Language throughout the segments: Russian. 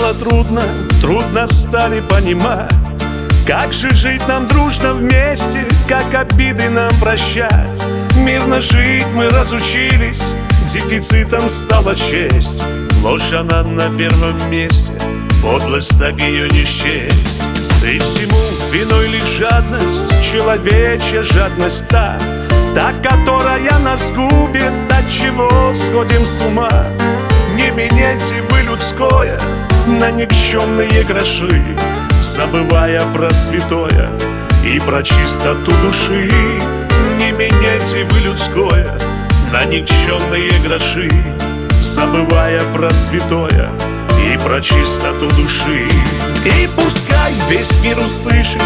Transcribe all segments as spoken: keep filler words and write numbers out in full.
стало трудно, трудно стали понимать, как же жить нам дружно вместе, как обиды нам прощать. Мирно жить мы разучились, дефицитом стала честь. Ложь она на первом месте, подлость так ее не счесть. И всему виной лишь жадность, человечья жадность та, та, которая нас губит, от чего сходим с ума. Не меняйте вы людское на никчемные гроши, забывая про святое и про чистоту души. Не меняйте вы людское на никчемные гроши, забывая про святое и про чистоту души. И пускай весь мир услышит,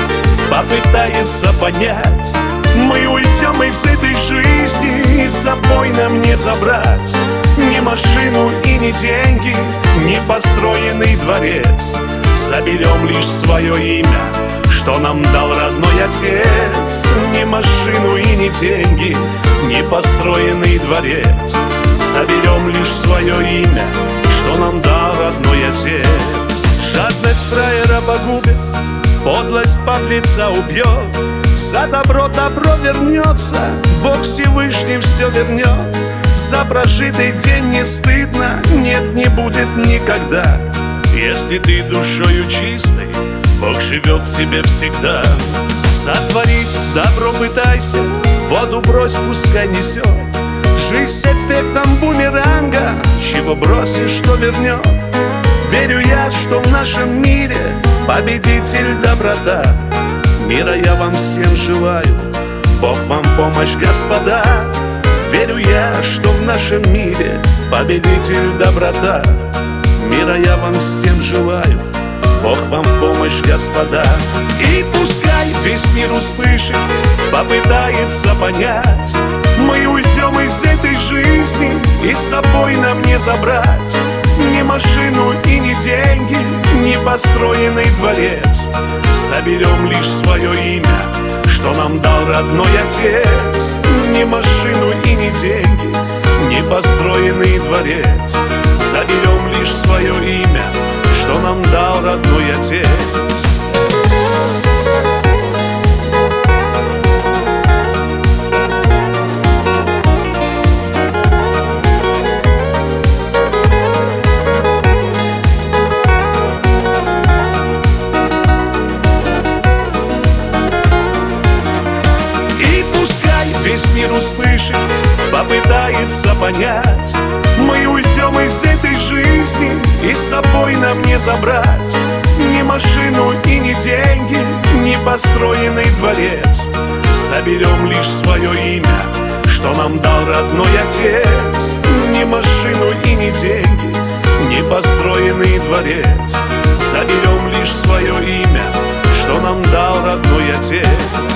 попытается понять, мы уйдем из этой жизни, и с собой нам не забрать ни машину и ни деньги, ни построенный дворец. Заберем лишь свое имя, что нам дал родной отец. Ни машину и ни деньги, ни построенный дворец. Заберем лишь свое имя, что нам дал родной отец. Жадность фраера погубит, подлость подлеца убьет. За добро добро вернется, Бог Всевышний все вернет. За прожитый день не стыдно, нет, не будет никогда. Если ты душою чистой, Бог живет в тебе всегда. Сотворить добро пытайся, воду брось, пускай несет. Жизнь с эффектом бумеранга, чего бросишь, что вернет. Верю я, что в нашем мире победитель доброта. Мира я вам всем желаю, Бог вам помощь, господа. Верю я, что в нашем мире победитель доброта. Мира я вам всем желаю, Бог вам помощь, господа. И пускай весь мир услышит, попытается понять, мы уйдем из этой жизни, и с собой нам не забрать ни машину и ни деньги, ни построенный дворец. Соберем лишь свое имя, что нам дал родной отец. Ни машину и ни деньги, ни построенный дворец. Соберем лишь свое имя, что нам дал родной отец. Весь мир услышит, попытается понять, мы уйдем из этой жизни, и с собой нам не забрать ни машину и ни деньги, ни построенный дворец. Соберем лишь свое имя, что нам дал родной отец. Ни машину и ни деньги, ни построенный дворец. Соберем лишь свое имя, что нам дал родной отец.